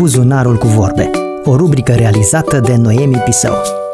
Buzunarul cu vorbe, o rubrică realizată de Noemi Pisău.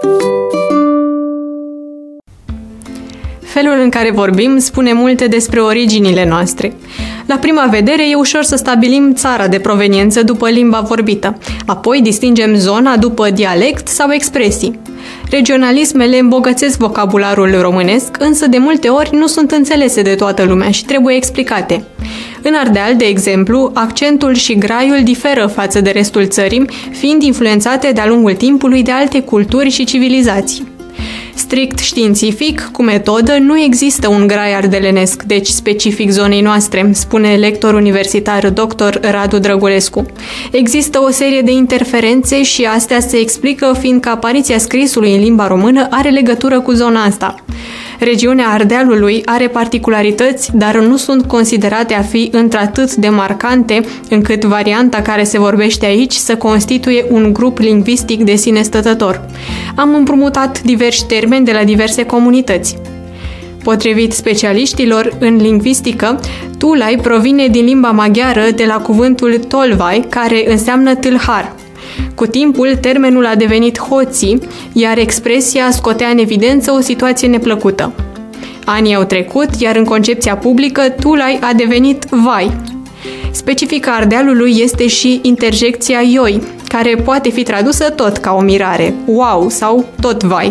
Felul în care vorbim spune multe despre originile noastre. La prima vedere, e ușor să stabilim țara de proveniență după limba vorbită. Apoi distingem zona după dialect sau expresii. Regionalismele îmbogățesc vocabularul românesc, însă de multe ori nu sunt înțelese de toată lumea și trebuie explicate. În Ardeal, de exemplu, accentul și graiul diferă față de restul țării, fiind influențate de-a lungul timpului de alte culturi și civilizații. Strict științific, cu metodă, nu există un grai ardelenesc, deci specific zonei noastre, spune lector universitar dr. Radu Drăgulescu. Există o serie de interferențe și astea se explică fiindcă apariția scrisului în limba română are legătură cu zona asta. Regiunea Ardealului are particularități, dar nu sunt considerate a fi într-atât de marcante încât varianta care se vorbește aici să constituie un grup lingvistic de sine stătător. Am împrumutat diversi termeni de la diverse comunități. Potrivit specialiștilor în lingvistică, Tulai provine din limba maghiară de la cuvântul tolvai, care înseamnă tâlhar. Cu timpul, termenul a devenit hoții, iar expresia scotea în evidență o situație neplăcută. Anii au trecut, iar în concepția publică, Tulai a devenit vai. Specifica Ardealului este și interjecția ioi, care poate fi tradusă tot ca o mirare, wow sau tot vai.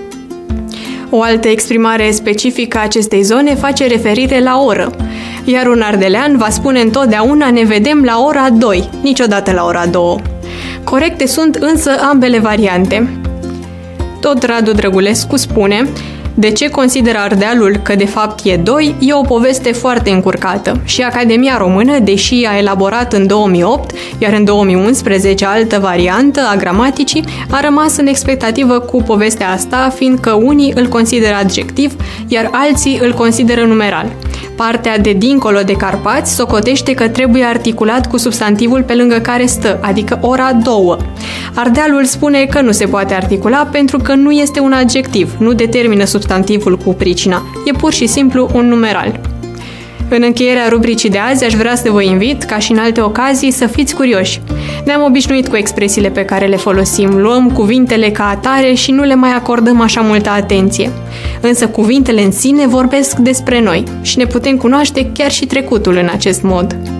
O altă exprimare specifică a acestei zone face referire la oră, iar un ardelean va spune întotdeauna ne vedem la ora 2, niciodată la ora 2. Corecte sunt însă ambele variante. Tot Radu Drăgulescu spune: de ce consideră Ardealul că de fapt e 2 e o poveste foarte încurcată și Academia Română, deși a elaborat în 2008, iar în 2011 altă variantă a gramaticii, a rămas în expectativă cu povestea asta, fiindcă unii îl consideră adjectiv, iar alții îl consideră numeral. Partea de dincolo de Carpați socotește că trebuie articulat cu substantivul pe lângă care stă, adică ora 2. Ardealul spune că nu se poate articula pentru că nu este un adjectiv, nu determină substantivul cu pricina, e pur și simplu un numeral. În încheierea rubricii de azi aș vrea să vă invit, ca și în alte ocazii, să fiți curioși. Ne-am obișnuit cu expresiile pe care le folosim, luăm cuvintele ca atare și nu le mai acordăm așa multă atenție. Însă cuvintele în sine vorbesc despre noi și ne putem cunoaște chiar și trecutul în acest mod.